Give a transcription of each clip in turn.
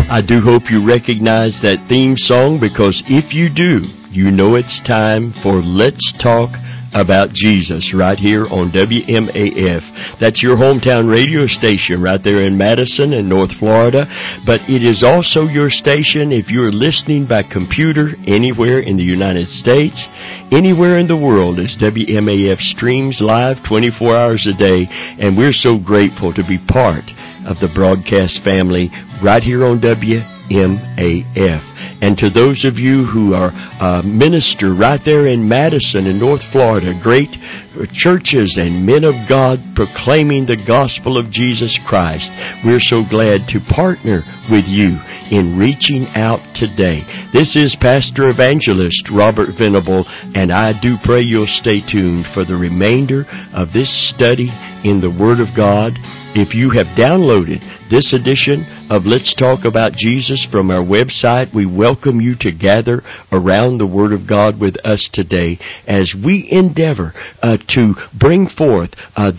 I do hope you recognize that theme song, because if you do, you know it's time for Let's Talk About Jesus right here on WMAF. That's your hometown radio station right there in Madison and North Florida. But it is also your station if you're listening by computer anywhere in the United States, anywhere in the world, as WMAF streams live 24 hours a day. And we're so grateful to be part of the broadcast family right here on WMAF. And to those of you who are minister right there in Madison and North Florida, great churches and men of God proclaiming the gospel of Jesus Christ, we're so glad to partner with you in reaching out today. This is Pastor Evangelist Robert Venable, and I do pray you'll stay tuned for the remainder of this study in the Word of God. If you have downloaded this edition of Let's Talk About Jesus from our website, we welcome you to gather around the Word of God with us today as we endeavor to bring forth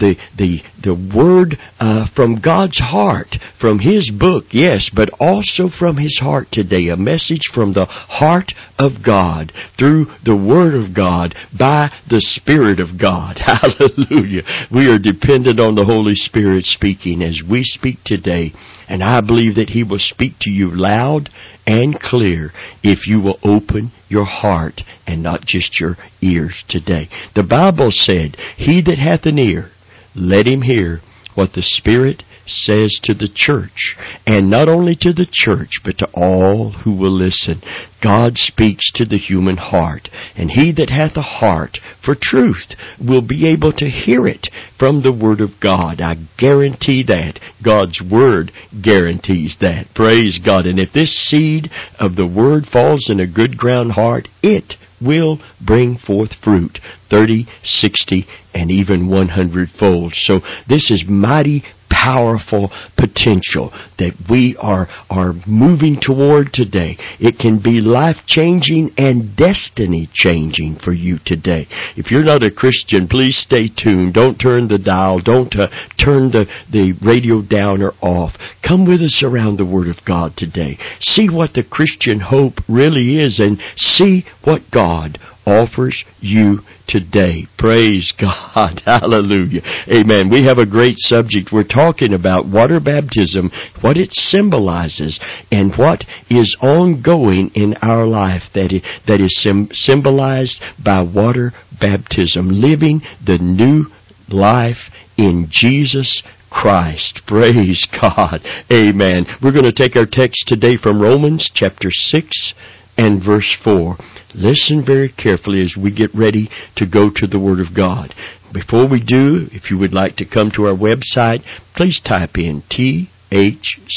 the Word from God's heart, from His book, yes, but also from His heart today. A message from the heart of God through the Word of God by the Spirit of God. Hallelujah. We are dependent on the Holy Spirit speaking as we speak today. And I believe that He will speak to you loud and clear if you will open your heart and not just your ears today. The Bible said, "He that hath an ear, let him hear what the Spirit says to the church." And not only to the church, but to all who will listen. God speaks to the human heart. And he that hath a heart for truth will be able to hear it from the Word of God. I guarantee that. God's Word guarantees that. Praise God. And if this seed of the Word falls in a good ground heart, it will bring forth fruit, 30, 60, and even 100-fold. So this is mighty powerful potential that we are moving toward today. It can be life-changing and destiny-changing for you today. If you're not a Christian, please stay tuned. Don't turn the dial. Don't turn the radio down or off. Come with us around the Word of God today. See what the Christian hope really is and see what God offers you today. Praise God. Hallelujah. Amen. We have a great subject. We're talking about water baptism, what it symbolizes, and what is ongoing in our life that is symbolized by water baptism, living the new life in Jesus Christ. Praise God. Amen. We're going to take our text today from Romans chapter 6 and verse 4. Listen very carefully as we get ready to go to the Word of God. Before we do, if you would like to come to our website, please type in THCOG.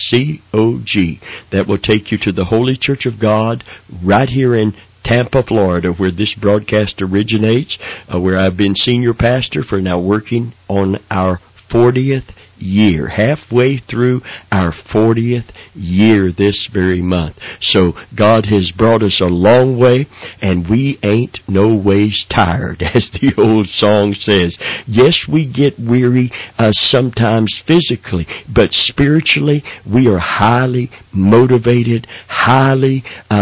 That will take you to the Holy Church of God right here in Tampa, Florida, where this broadcast originates, where I've been senior pastor for now working on our 40th year, halfway through our 40th year this very month. So God has brought us a long way, and we ain't no ways tired, as the old song says. Yes, we get weary sometimes physically, but spiritually we are highly motivated, highly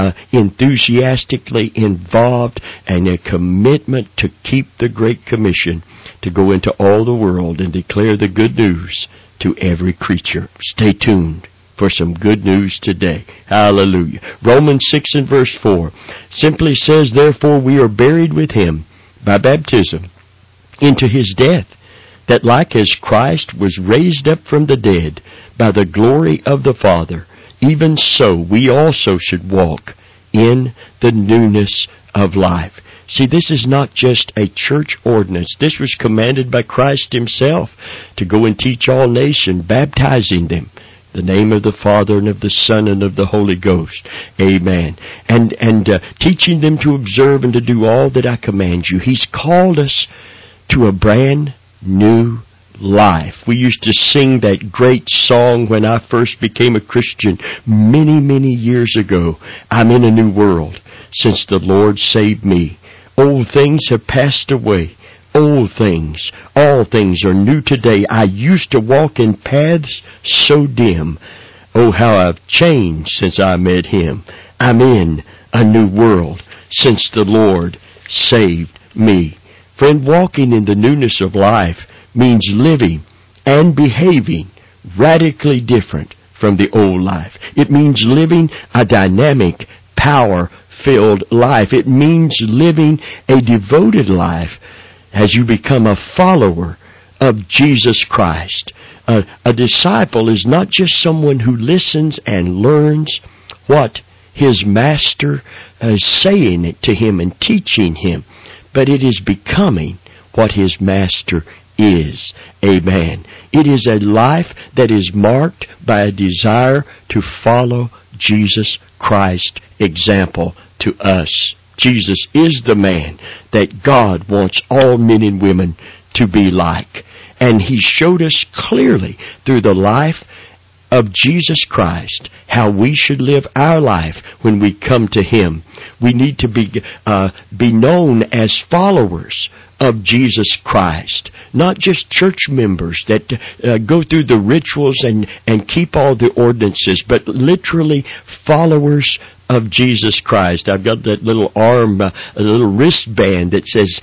enthusiastically involved, and a commitment to keep the Great Commission, to go into all the world and declare the good news to every creature. Stay tuned for some good news today. Hallelujah. Romans 6 and verse 4 simply says, "Therefore we are buried with Him by baptism into His death, that like as Christ was raised up from the dead by the glory of the Father, even so we also should walk in the newness of life." See, this is not just a church ordinance. This was commanded by Christ Himself to go and teach all nations, baptizing them in the name of the Father and of the Son and of the Holy Ghost. Amen. And teaching them to observe and to do all that I command you. He's called us to a brand new life. We used to sing that great song when I first became a Christian many, many years ago. I'm in a new world since the Lord saved me. Old things have passed away. Old things, all things are new today. I used to walk in paths so dim. Oh, how I've changed since I met Him. I'm in a new world since the Lord saved me. Friend, walking in the newness of life means living and behaving radically different from the old life. It means living a dynamic, power-filled life. It means living a devoted life as you become a follower of Jesus Christ. A disciple is not just someone who listens and learns what his master is saying to him and teaching him, but it is becoming what his master is. Amen. It is a life that is marked by a desire to follow Jesus Christ's example to us. Jesus is the man that God wants all men and women to be like. And He showed us clearly through the life of Jesus Christ how we should live our life when we come to Him. We need to be known as followers of Jesus Christ, not just church members that go through the rituals and keep all the ordinances, but literally followers of Jesus Christ. I've got that little arm, a little wristband that says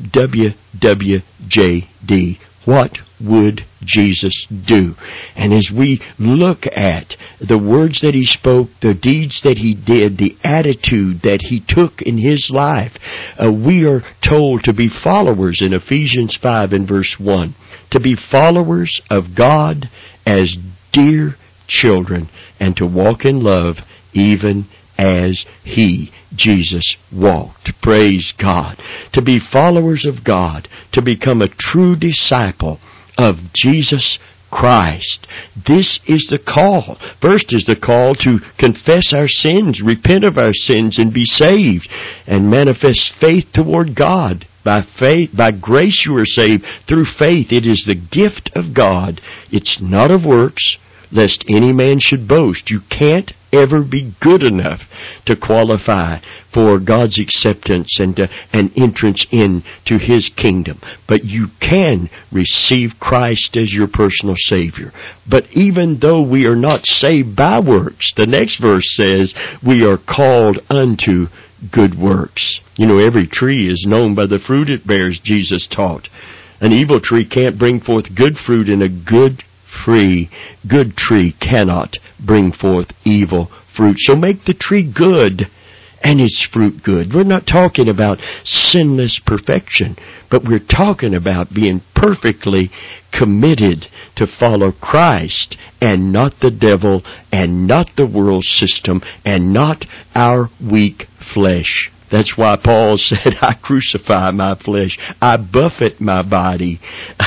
WWJD. What would Jesus do? And as we look at the words that He spoke, the deeds that He did, the attitude that He took in His life, we are told to be followers in Ephesians 5 and verse 1. To be followers of God as dear children and to walk in love even as He, Jesus, walked. Praise God. To be followers of God, to become a true disciple of Jesus Christ. This is the call. First is the call to confess our sins, repent of our sins, and be saved, and manifest faith toward God. By faith, by grace you are saved. Through faith, it is the gift of God. It's not of works, lest any man should boast. You can't ever be good enough to qualify for God's acceptance and entrance into His kingdom. But you can receive Christ as your personal Savior. But even though we are not saved by works, the next verse says we are called unto good works. You know, every tree is known by the fruit it bears, Jesus taught. An evil tree can't bring forth good fruit, and a good tree cannot bring forth evil fruit. So make the tree good and its fruit good. We're not talking about sinless perfection, but we're talking about being perfectly committed to follow Christ and not the devil and not the world system and not our weak flesh. That's why Paul said, I crucify my flesh. I buffet my body.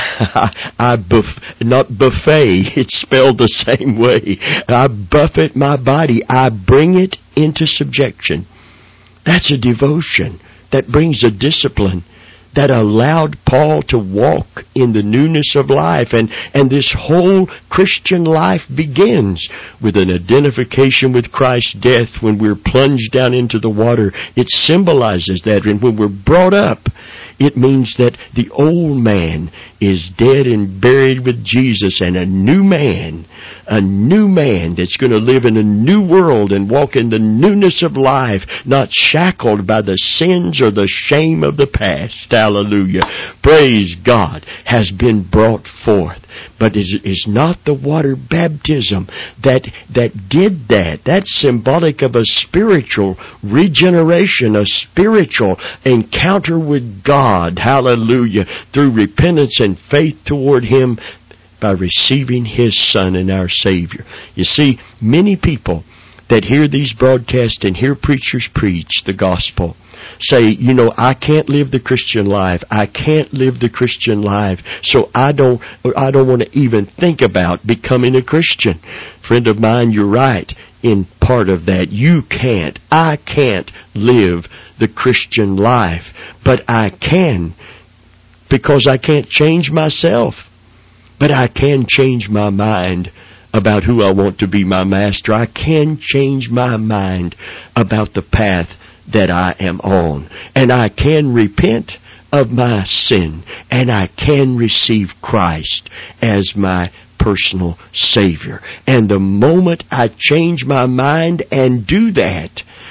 Not buffet. It's spelled the same way. I buffet my body. I bring it into subjection. That's a devotion that brings a discipline that allowed Paul to walk in the newness of life. And this whole Christian life begins with an identification with Christ's death when we're plunged down into the water. It symbolizes that. And when we're brought up, it means that the old man is dead and buried with Jesus, and a new man that's going to live in a new world and walk in the newness of life, not shackled by the sins or the shame of the past. Hallelujah. Praise God, has been brought forth. But it is not the water baptism that did that. That's symbolic of a spiritual regeneration, a spiritual encounter with God. Hallelujah. Through repentance and faith toward Him by receiving His Son and our Savior. You see, many people that hear these broadcasts and hear preachers preach the gospel say, you know, I can't live the Christian life. I can't live the Christian life, so I don't want to even think about becoming a Christian. Friend of mine, you're right in part of that. I can't live the Christian life, but I can, because I can't change myself. But I can change my mind about who I want to be my master. I can change my mind about the path that I am on. And I can repent of my sin. And I can receive Christ as my personal Savior. And the moment I change my mind and do that,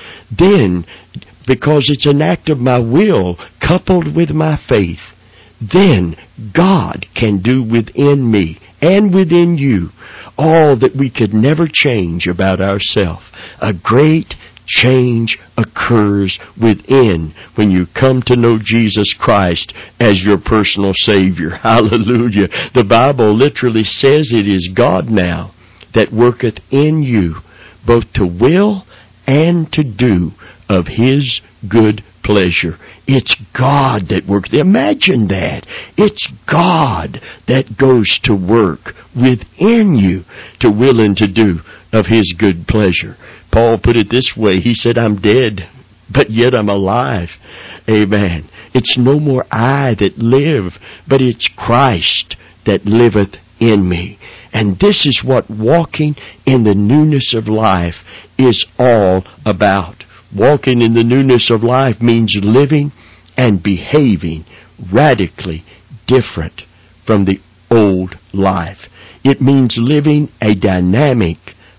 then, because it's an act of my will coupled with my faith, then God can do within me and within you all that we could never change about ourselves. A great change occurs within when you come to know Jesus Christ as your personal Savior. Hallelujah. The Bible literally says it is God now that worketh in you both to will and to do of His good pleasure. It's God that works. Imagine that. It's God that goes to work within you to will and to do of His good pleasure. Paul put it this way. He said, I'm dead, but yet I'm alive. Amen. It's no more I that live, but it's Christ that liveth in me. And this is what walking in the newness of life is all about. Walking in the newness of life means living and behaving radically different from the old life. It means living a dynamic,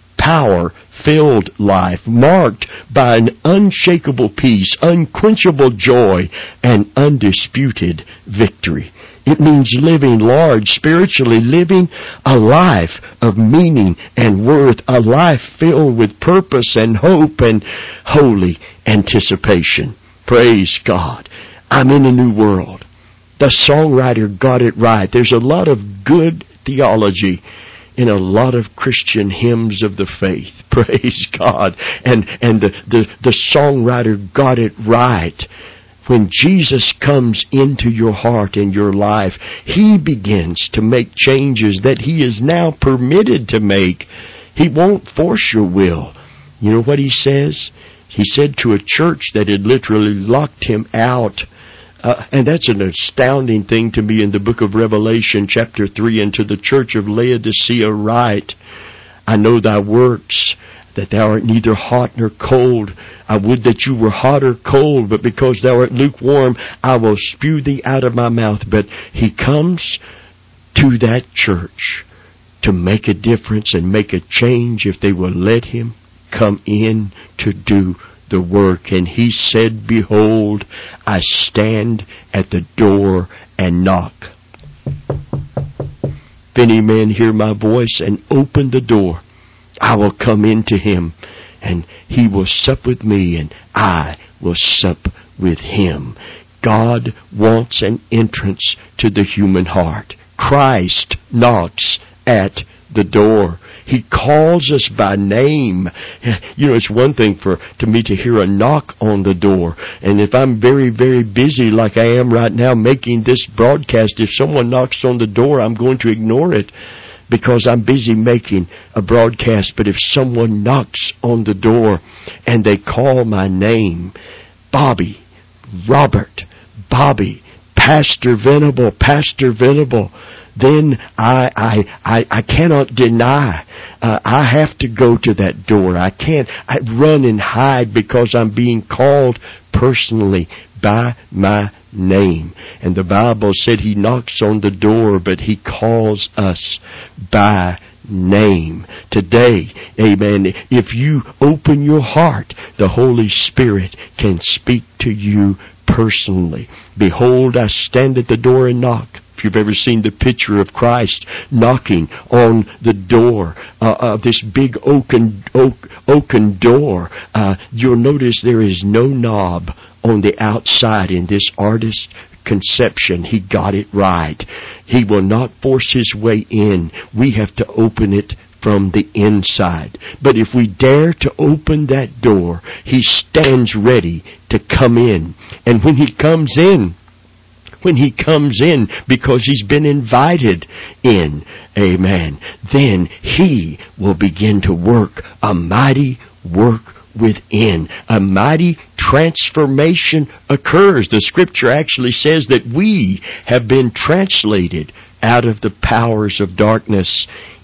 power-filled life marked by an unshakable peace, unquenchable joy, and undisputed victory. It means living large, spiritually living a life of meaning and worth, a life filled with purpose and hope and holy anticipation. Praise God. I'm in a new world. The songwriter got it right. There's a lot of good theology in a lot of Christian hymns of the faith. Praise God. And the songwriter got it right. When Jesus comes into your heart and your life, He begins to make changes that He is now permitted to make. He won't force your will. You know what He says? He said to a church that had literally locked Him out. And that's an astounding thing to me in the book of Revelation, chapter 3, and to the church of Laodicea write, I know thy works, that thou art neither hot nor cold. I would that you were hot or cold, but because thou art lukewarm, I will spew thee out of my mouth. But He comes to that church to make a difference and make a change if they will let Him come in to do the work. And He said, behold, I stand at the door and knock. If any man hear my voice and open the door, I will come into him, and he will sup with me, and I will sup with him. God wants an entrance to the human heart. Christ knocks at the door. He calls us by name. You know, it's one thing to me to hear a knock on the door. And if I'm very, very busy like I am right now making this broadcast, if someone knocks on the door, I'm going to ignore it because I'm busy making a broadcast. But if someone knocks on the door and they call my name, Bobby, Robert, Bobby, Pastor Venable, then I cannot deny. I have to go to that door. I run and hide because I'm being called personally by my name. And the Bible said He knocks on the door, but He calls us by name. Today, amen, if you open your heart, the Holy Spirit can speak to you personally. Behold, I stand at the door and knock. If you've ever seen the picture of Christ knocking on the door of this big oaken door, you'll notice there is no knob on the outside in this artist's conception. He got it right. He will not force His way in. We have to open it from the inside. But if we dare to open that door, He stands ready to come in. And when He comes in, because He's been invited in, amen, then He will begin to work a mighty work within. A mighty transformation occurs. The Scripture actually says that we have been translated out of the powers of darkness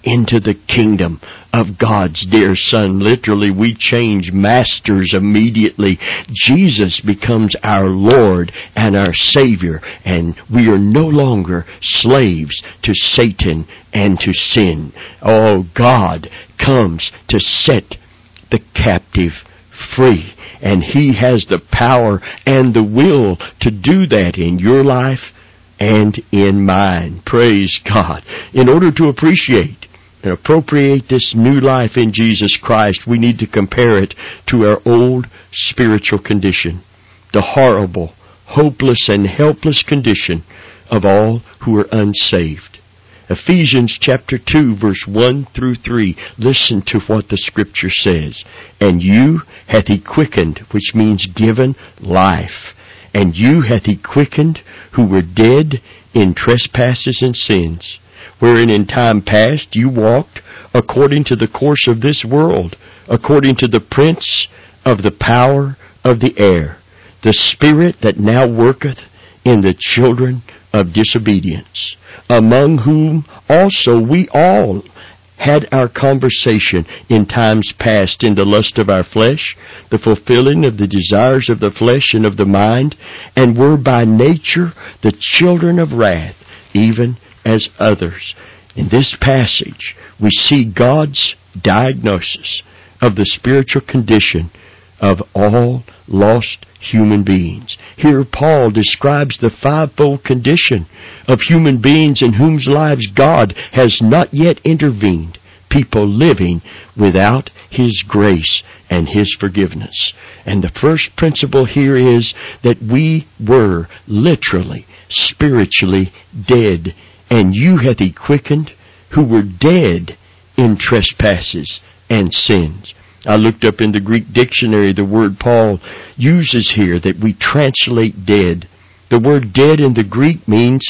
into the kingdom of God's dear Son. Literally, we change masters immediately. Jesus becomes our Lord and our Savior, and we are no longer slaves to Satan and to sin. Oh, God comes to set the captive free, and He has the power and the will to do that in your life and in mine. Praise God. In order to appreciate and appropriate this new life in Jesus Christ, we need to compare it to our old spiritual condition, the horrible, hopeless, and helpless condition of all who are unsaved. Ephesians chapter 2, verse 1 through 3. Listen to what the Scripture says. And you hath He quickened, which means given life. And you hath He quickened, who were dead in trespasses and sins, wherein in time past you walked according to the course of this world, according to the prince of the power of the air, the spirit that now worketh in the children of disobedience, among whom also we all had our conversation in times past in the lust of our flesh, the fulfilling of the desires of the flesh and of the mind, and were by nature the children of wrath, even as others. In this passage, we see God's diagnosis of the spiritual condition of all lost human beings. Here Paul describes the fivefold condition of human beings in whose lives God has not yet intervened, people living without His grace and His forgiveness. And the first principle here is that we were literally, spiritually dead, and you hath He quickened, who were dead in trespasses and sins. I looked up in the Greek dictionary the word Paul uses here that we translate dead. The word dead in the Greek means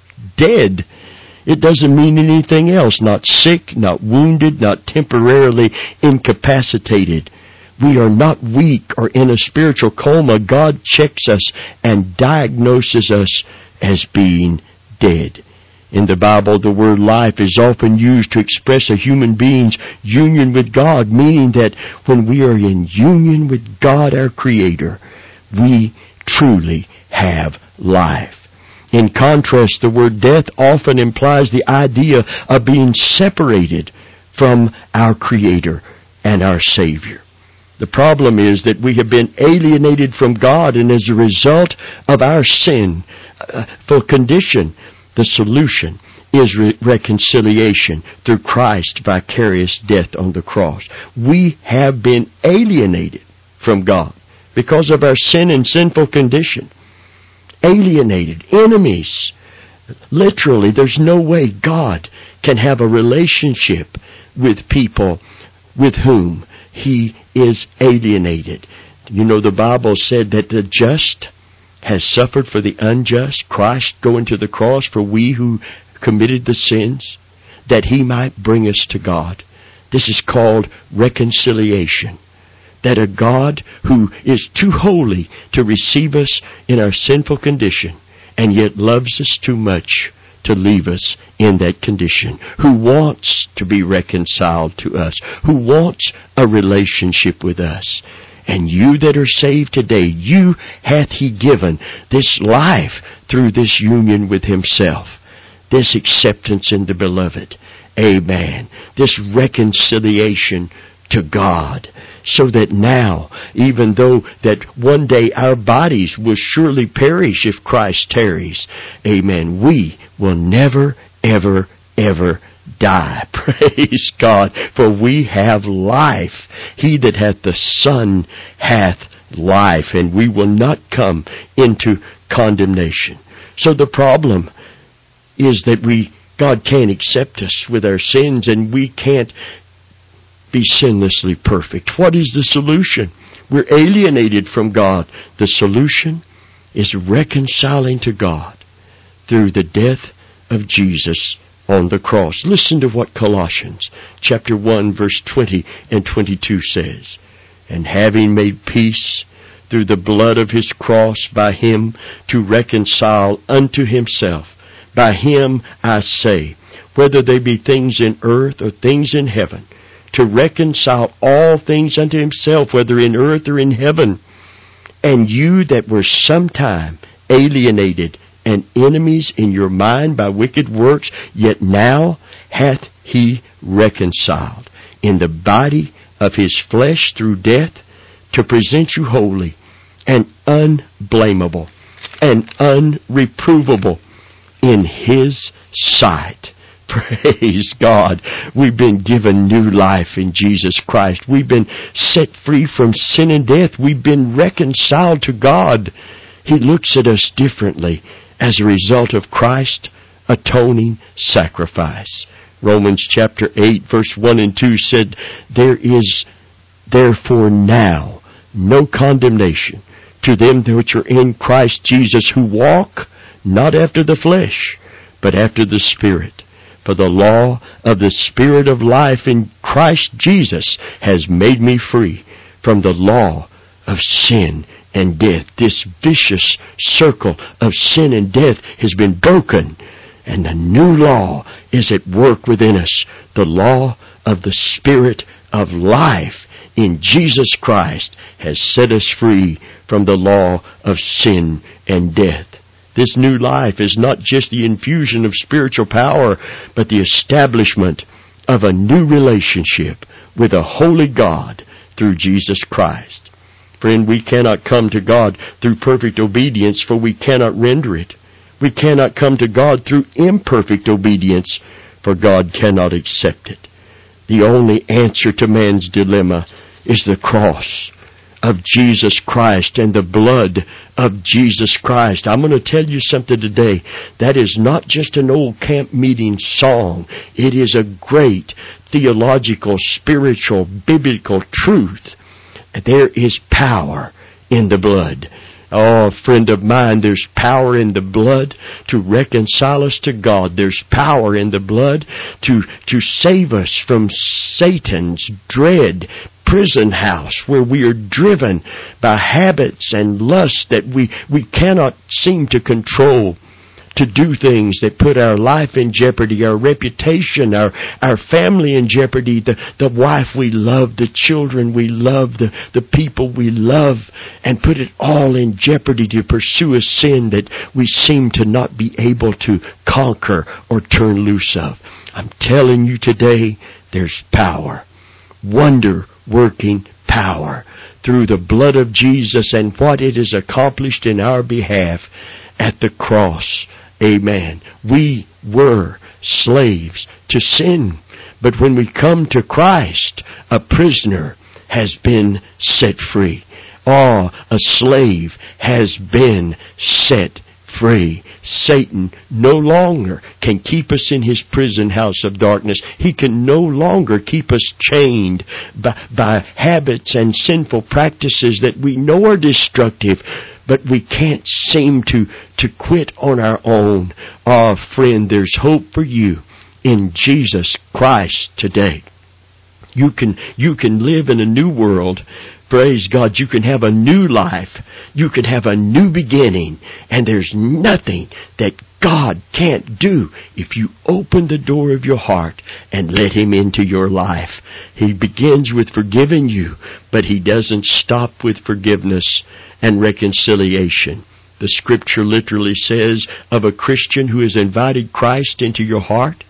dead. It doesn't mean anything else. Not sick, not wounded, not temporarily incapacitated. We are not weak or in a spiritual coma. God checks us and diagnoses us as being dead. In the Bible, the word life is often used to express a human being's union with God, meaning that when we are in union with God, our Creator, we truly have life. In contrast, the word death often implies the idea of being separated from our Creator and our Savior. The problem is that we have been alienated from God, and as a result of our sinful condition, the solution is reconciliation through Christ's vicarious death on the cross. We have been alienated from God because of our sin and sinful condition. Alienated, enemies. Literally, there's no way God can have a relationship with people with whom He is alienated. You know, the Bible said that the just has suffered for the unjust, Christ going to the cross for we who committed the sins, that He might bring us to God. This is called reconciliation. That a God who is too holy to receive us in our sinful condition, and yet loves us too much to leave us in that condition, who wants to be reconciled to us, who wants a relationship with us. And you that are saved today, you hath He given this life through this union with Himself, this acceptance in the Beloved. Amen. This reconciliation to God. So that now, even though that one day our bodies will surely perish if Christ tarries, amen, we will never, ever, ever die. Praise God. For we have life. He that hath the Son hath life, and we will not come into condemnation. So the problem is that God can't accept us with our sins, and we can't be sinlessly perfect. What is the solution? We're alienated from God. The solution is reconciling to God through the death of Jesus on the cross. Listen to what Colossians chapter 1 verse 20 and 22 says. And having made peace through the blood of His cross, by Him to reconcile unto Himself. By Him, I say, whether they be things in earth or things in heaven, to reconcile all things unto himself, whether in earth or in heaven. And you that were sometime alienated and enemies in your mind by wicked works, yet now hath he reconciled in the body of his flesh through death, to present you holy and unblameable and unreprovable in his sight. Praise God. We've been given new life in Jesus Christ. We've been set free from sin and death. We've been reconciled to God. He looks at us differently as a result of Christ's atoning sacrifice. Romans chapter 8, verse 1 and 2 said, there is therefore now no condemnation to them which are in Christ Jesus, who walk not after the flesh, but after the Spirit. For the law of the Spirit of life in Christ Jesus has made me free from the law of sin and death. This vicious circle of sin and death has been broken, and the new law is at work within us. The law of the Spirit of life in Jesus Christ has set us free from the law of sin and death. This new life is not just the infusion of spiritual power, but the establishment of a new relationship with a holy God through Jesus Christ. Friend, we cannot come to God through perfect obedience, for we cannot render it. We cannot come to God through imperfect obedience, for God cannot accept it. The only answer to man's dilemma is the cross of Jesus Christ and the blood of Jesus Christ. I'm going to tell you something today. That is not just an old camp meeting song. It is a great theological, spiritual, biblical truth. There is power in the blood. Oh, friend of mine, there's power in the blood to reconcile us to God. There's power in the blood to save us from Satan's dread prison house, where we are driven by habits and lusts that we cannot seem to control, to do things that put our life in jeopardy, our reputation, our family in jeopardy, the wife we love, the children we love, the people we love, and put it all in jeopardy to pursue a sin that we seem to not be able to conquer or turn loose of. I'm telling you today, there's power. Wonder-working power through the blood of Jesus and what it has accomplished in our behalf at the cross. Amen. We were slaves to sin, but when we come to Christ, a prisoner has been set free. A slave has been set free. Satan no longer can keep us in his prison house of darkness. He can no longer keep us chained by habits and sinful practices that we know are destructive, but we can't seem to quit on our own. Friend, there's hope for you in Jesus Christ today. You can live in a new world. Praise God, you can have a new life. You can have a new beginning. And there's nothing that God can't do if you open the door of your heart and let Him into your life. He begins with forgiving you, but He doesn't stop with forgiveness and reconciliation. The Scripture literally says of a Christian who has invited Christ into your heart,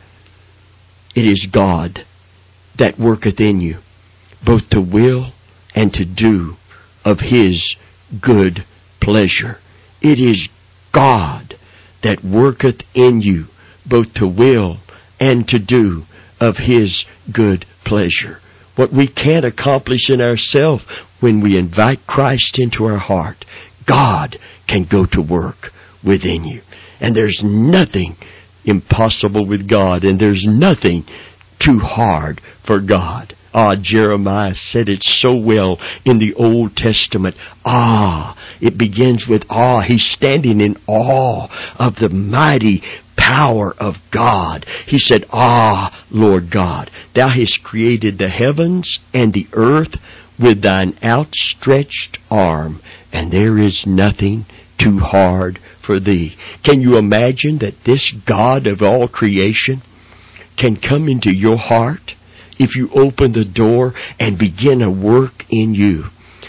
it is God that worketh in you, both to will and to do of His good pleasure. It is God that worketh in you, both to will and to do of His good pleasure. What we can't accomplish in ourselves, when we invite Christ into our heart, God can go to work within you. And there's nothing impossible with God, and there's nothing too hard for God. Jeremiah said it so well in the Old Testament. It begins with awe. He's standing in awe of the mighty power of God. He said, Lord God, Thou hast created the heavens and the earth with Thine outstretched arm, and there is nothing too hard for Thee. Can you imagine that this God of all creation can come into your heart if you open the door and begin a work in you.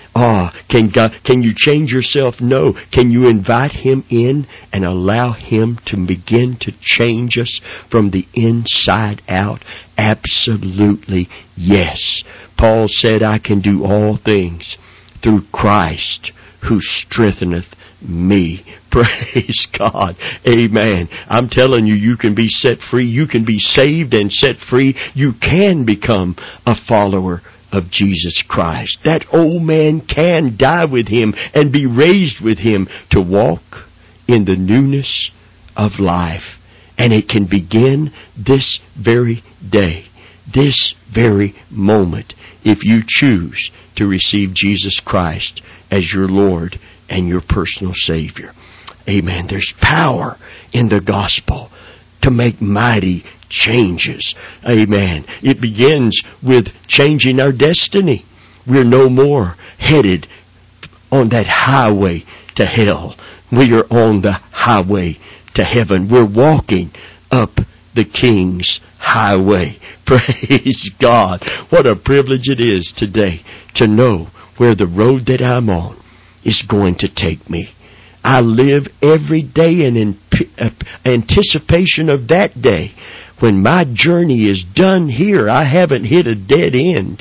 Can you change yourself? No. Can you invite Him in and allow Him to begin to change us from the inside out? Absolutely yes. Paul said, I can do all things through Christ who strengtheneth me. Praise God. Amen. I'm telling you, you can be set free. You can be saved and set free. You can become a follower of Jesus Christ. That old man can die with Him and be raised with Him to walk in the newness of life. And it can begin this very day, this very moment, if you choose to receive Jesus Christ as your Lord and your personal Savior. Amen. There's power in the gospel to make mighty changes. Amen. It begins with changing our destiny. We're no more headed on that highway to hell. We are on the highway to heaven. We're walking up the King's highway. Praise God. What a privilege it is today to know where the road that I'm on is going to take me. I live every day in anticipation of that day when my journey is done here. I haven't hit a dead end.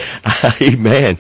Amen.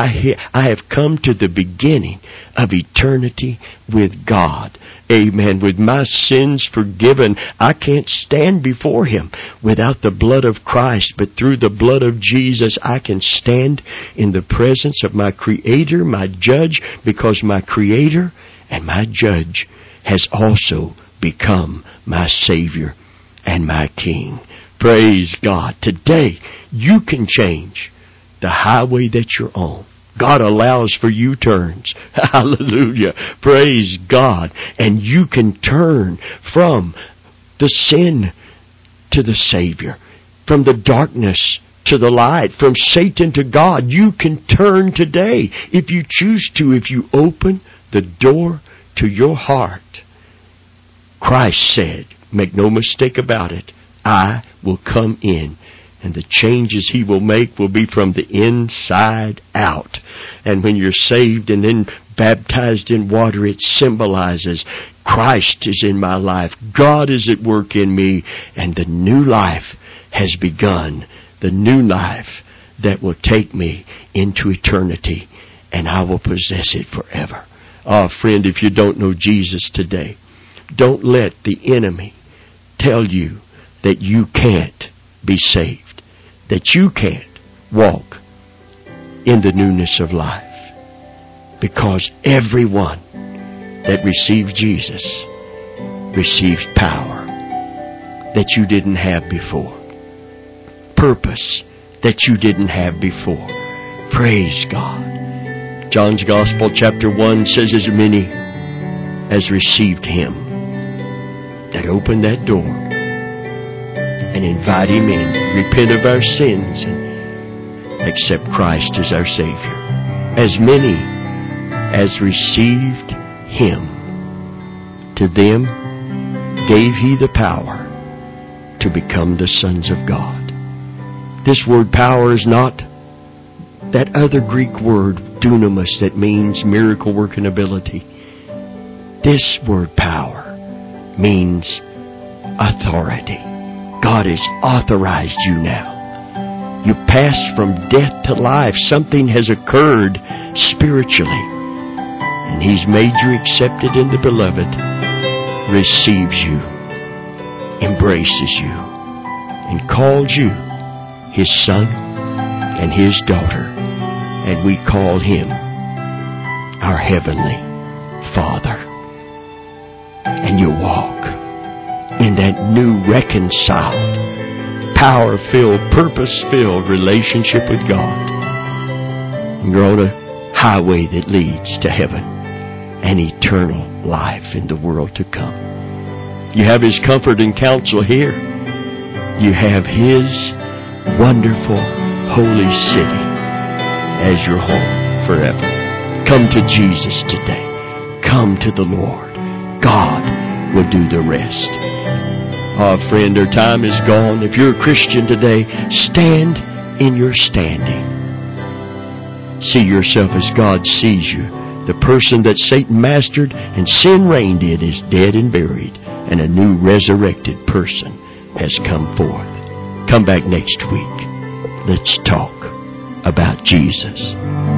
I have come to the beginning of eternity with God. Amen. With my sins forgiven, I can't stand before Him without the blood of Christ. But through the blood of Jesus, I can stand in the presence of my Creator, my Judge, because my Creator and my Judge has also become my Savior and my King. Praise God. Today, you can change the highway that you're on. God allows for U-turns. Hallelujah. Praise God. And you can turn from the sin to the Savior, from the darkness to the light, from Satan to God. You can turn today if you choose to, if you open the door to your heart. Christ said, make no mistake about it, I will come in. And the changes He will make will be from the inside out. And when you're saved and then baptized in water, it symbolizes Christ is in my life. God is at work in me. And the new life has begun. The new life that will take me into eternity. And I will possess it forever. Friend, if you don't know Jesus today, don't let the enemy tell you that you can't be saved, that you can't walk in the newness of life. Because everyone that receives Jesus receives power that you didn't have before, purpose that you didn't have before. Praise God. John's Gospel chapter 1 says, as many as received Him, that open that door and invite Him in, repent of our sins, and accept Christ as our Savior. As many as received Him, to them gave He the power to become the sons of God. This word power is not that other Greek word, dunamis, that means miracle working ability. This word power means authority. God has authorized you now. You pass from death to life. Something has occurred spiritually. And He's made you accepted in the Beloved, receives you, embraces you, and calls you His son and His daughter. And we call Him our Heavenly Father. And you walk in that new reconciled, power-filled, purpose-filled relationship with God. And you're on a highway that leads to heaven and eternal life in the world to come. You have His comfort and counsel here. You have His wonderful, holy city as your home forever. Come to Jesus today. Come to the Lord. God will do the rest. Friend, our time is gone. If you're a Christian today, stand in your standing. See yourself as God sees you. The person that Satan mastered and sin reigned in is dead and buried, and a new resurrected person has come forth. Come back next week. Let's talk about Jesus.